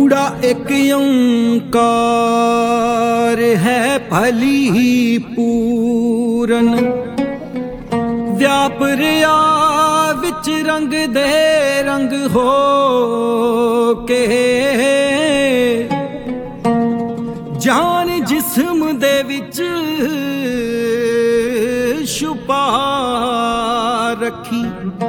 कूड़ा एक ओंकार है भली पूरन व्याप रिया विच रंग दे रंग हो के जान जिस्म दे विच छुपा रखी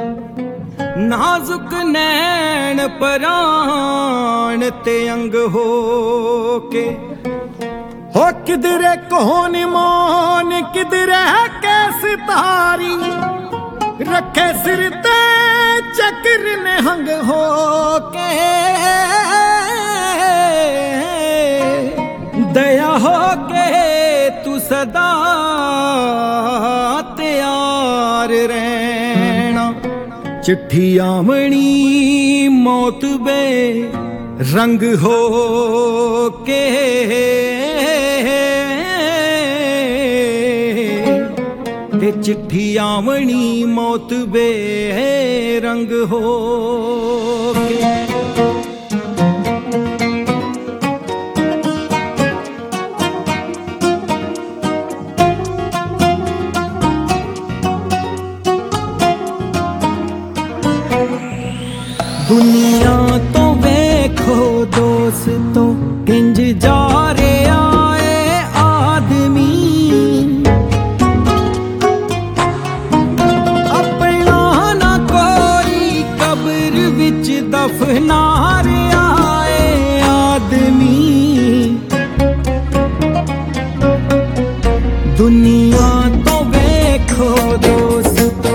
नाजुक नैन पराण ते अंग हो के हो किधरे कौन मान किधरे कैस तारी रखे सिर ते चक्र निहंग हो के दया हो के तू सदा तैयार रहना चिट्ठी आवनी मौत बे रंग हो के चिट्ठी आवनी मौत बे रंग हो के दुनिया तो वेखो दोस्तों किंज जा रे आए आदमी अपना ना कोई कब्र विच दफना रे आए आदमी दुनिया तो वेखो दोस्तों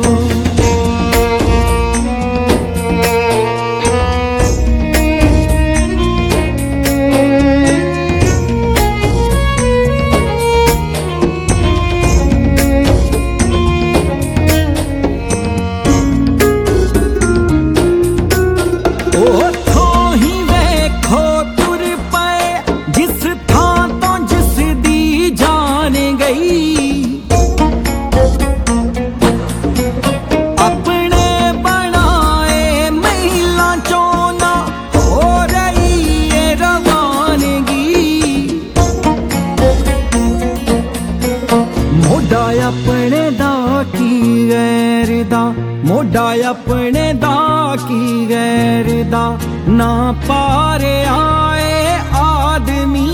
अपने दा की गैर दा मोढ़ा अपने दा की गैर दा ना पारे आए आदमी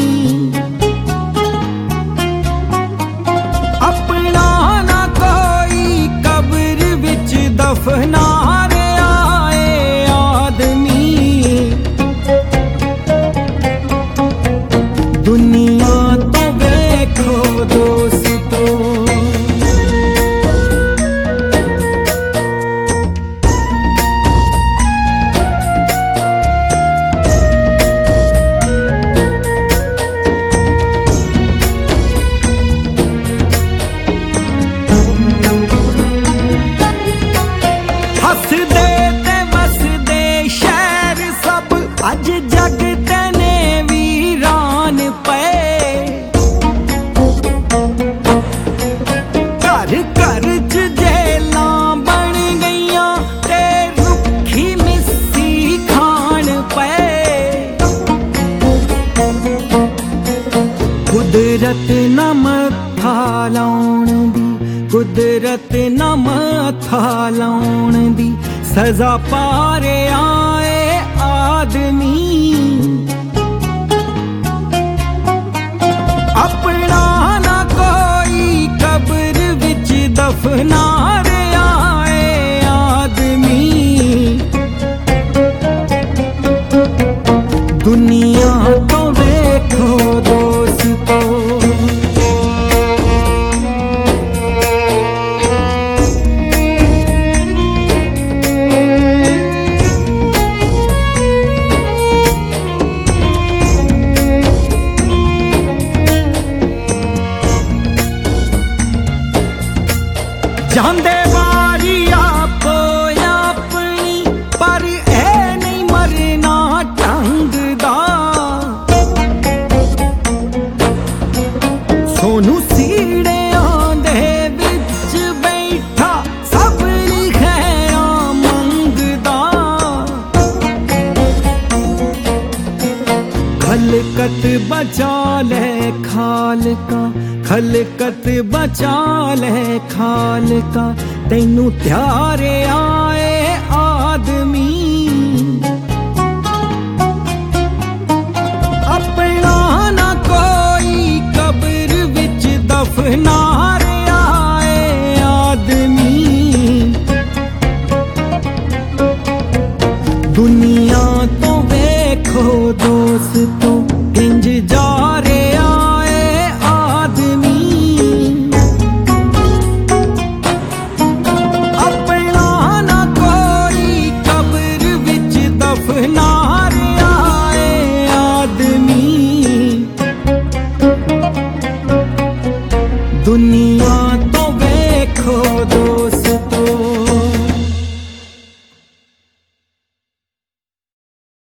अपना ना कोई कब्र विच दफना रे आए आदमी दुनिया तो देखो दोस्तों अज जग तने वीरान पे घर घर च जेलां बन गईयां ते रुखी मिस्सी खान पे कुदरत न मत्था लाउण दी कुदरत न मत्था लाउण दी सजा पारे आए आदमी अपना ना कोई कब्र विच दफना रे आए आदमी दुनिया तो देखो दोस्तों ਜਾਂਦੇ खलकत बचा ले खाल का, खलकत बचा ले खाल का, तैनू त्यारे आए आदमी अपना ना कोई कब्र विच दफना रे आए आदमी। दुनिया तो वेखो दोस्तों इंज जा रे आए आदमी, अपना ना कोई कब्र विच दफना रे आए आदमी। दुनिया